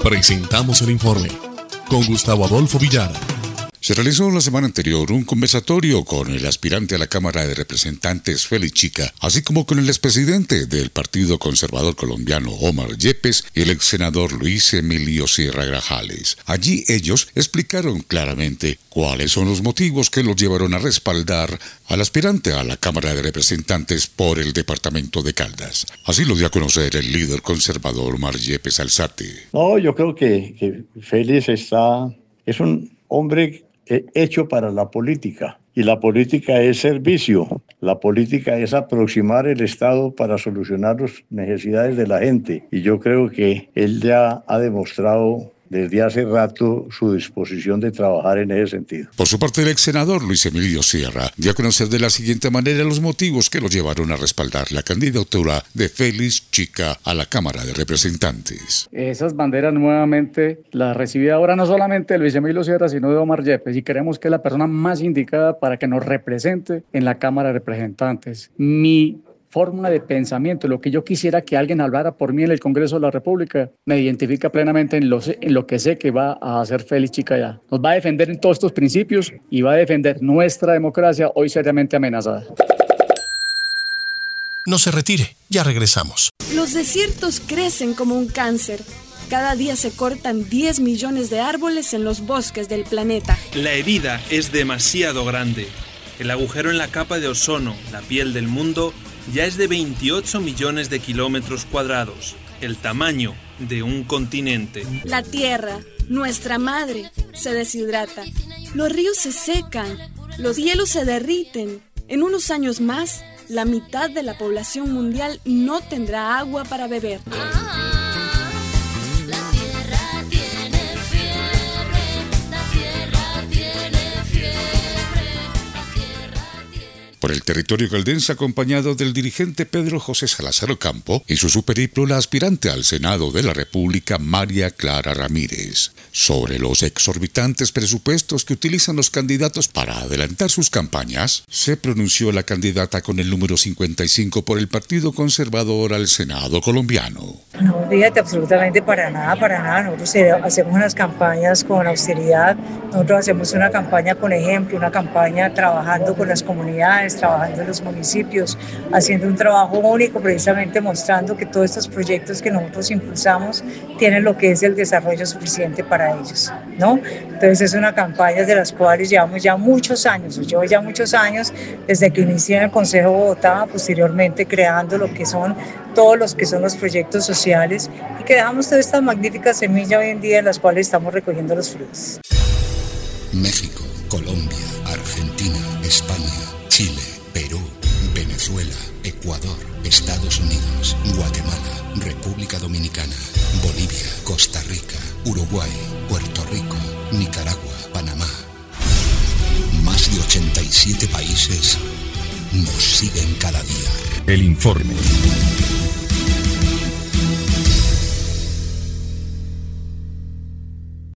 Presentamos el informe con Gustavo Adolfo Villara. Se realizó la semana anterior un conversatorio con el aspirante a la Cámara de Representantes Félix Chica, así como con el expresidente del Partido Conservador Colombiano Omar Yepes y el ex senador Luis Emilio Sierra Grajales. Allí ellos explicaron claramente cuáles son los motivos que los llevaron a respaldar al aspirante a la Cámara de Representantes por el departamento de Caldas. Así lo dio a conocer el líder conservador Omar Yepes Alzate. No, yo creo que Félix es un hombre hecho para la política, y la política es servicio, la política es aproximar el Estado para solucionar las necesidades de la gente, y yo creo que él ya ha demostrado desde hace rato su disposición de trabajar en ese sentido. Por su parte, el ex senador Luis Emilio Sierra dio a conocer de la siguiente manera los motivos que lo llevaron a respaldar la candidatura de Félix Chica a la Cámara de Representantes. Esas banderas nuevamente las recibí ahora no solamente de Luis Emilio Sierra, sino de Omar Yepes, y creemos que es la persona más indicada para que nos represente en la Cámara de Representantes. Mi fórmula de pensamiento, lo que yo quisiera que alguien hablara por mí en el Congreso de la República, me identifica plenamente en lo que sé que va a hacer Félix Chica allá. Nos va a defender en todos estos principios y va a defender nuestra democracia hoy seriamente amenazada. No se retire, ya regresamos. Los desiertos crecen como un cáncer. Cada día se cortan 10 millones de árboles en los bosques del planeta. La herida es demasiado grande. El agujero en la capa de ozono, la piel del mundo, ya es de 28 millones de kilómetros cuadrados, el tamaño de un continente. La tierra, nuestra madre, se deshidrata. Los ríos se secan, los hielos se derriten. En unos años más, la mitad de la población mundial no tendrá agua para beber. Por el territorio caldense, acompañado del dirigente Pedro José Salazar Ocampo y su periplo la aspirante al Senado de la República María Clara Ramírez. Sobre los exorbitantes presupuestos que utilizan los candidatos para adelantar sus campañas, se pronunció la candidata con el número 55 por el Partido Conservador al Senado colombiano. No, fíjate, absolutamente para nada. Nosotros hacemos unas campañas con austeridad, nosotros hacemos una campaña con ejemplo, una campaña trabajando con las comunidades, trabajando en los municipios, haciendo un trabajo único, precisamente mostrando que todos estos proyectos que nosotros impulsamos tienen lo que es el desarrollo suficiente para ellos, ¿no? Entonces es una campaña de las cuales llevamos ya muchos años, desde que inicié en el Consejo de Bogotá, posteriormente creando lo que son todos los que son los proyectos sociales, y que dejamos toda esta magnífica semilla hoy en día en las cuales estamos recogiendo los frutos. México, Colombia, Argentina, España, Chile, Perú, Venezuela, Ecuador, Estados Unidos, Guatemala, República Dominicana, Bolivia, Costa Rica, Uruguay, Puerto Rico, Nicaragua, Panamá. Más de 87 países nos siguen cada día. El informe.